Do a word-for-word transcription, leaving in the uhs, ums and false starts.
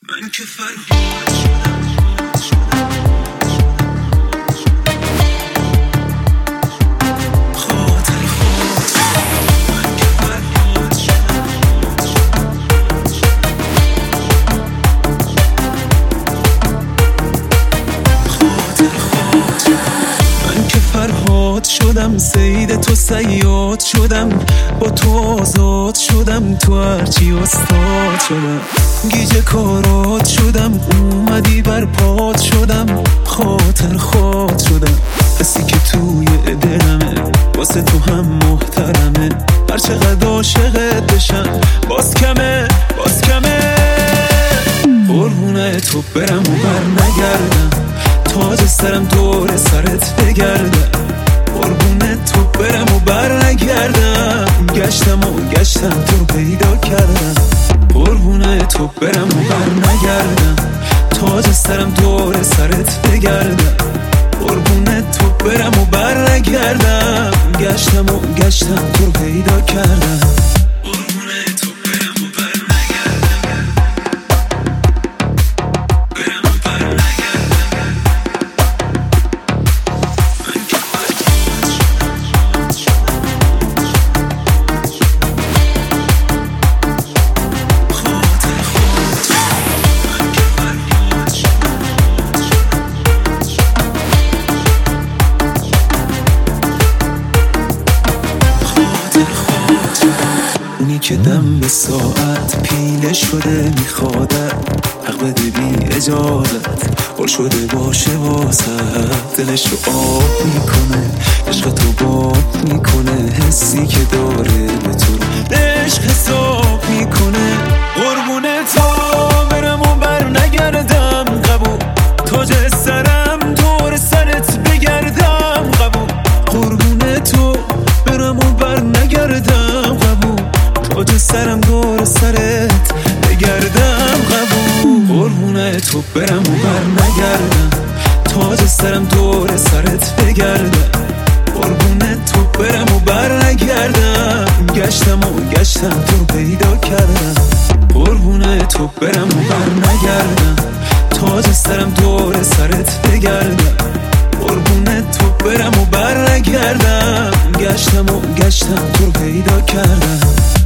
من که فرهاد شدم خاطر خود من که فرهاد شدم خاطر خود من که فرهاد شدم سید تو صیاد شدم با تو آزاد شدم تو هرچی استاد شدم گیج کارات شدم اومدی بر پات شدم خاطر خود شدم حسی که توی دلمه واسه تو هم محترمه هر چقدر عاشقت بشم باز کمه باز کمه قربونه تو برم و بر نگردم تاج سرم دور سرت بگردم قربونه تو برم و بر نگردم گشتم و گشتم تو پیدا کردم قربونه تو برم و بر نگردم تاج سرم دور سرت بگردم قربونه تو برم و بر نگردم گشتم و گشتم تو پیدا کردم قربونه تو برم و بر نگردم برم و بر نگردم من که فرهاد شدم خاطر خود من که فرهاد شدم خاطر خود اونی که دم به ساعت پیله شده میخوادت حق بده بی اجازت پر شده باشه واسه دلش رو آب میکنه عشق تو باب میکنه حسی که داره به تو رو عشق حساب میکنه قربونه تو برم و بر نگردم قبول تاج سرم دور سرت بگردم قبول قربونه تو برم و بر نگردم قبول تاج سرم دور سرت بگردم قبول قربونه تو برم و بر نگردم تاج سرم دور سرت بگردم قربونه تو برم و بر نگردم گشتم و گشتم تو پیدا کردم قربونه تو برم و بر نگردم تاج سرم دور سرت بگردم قربونه تو برم و بر نگردم گشتم و گشتم تو پیدا کردم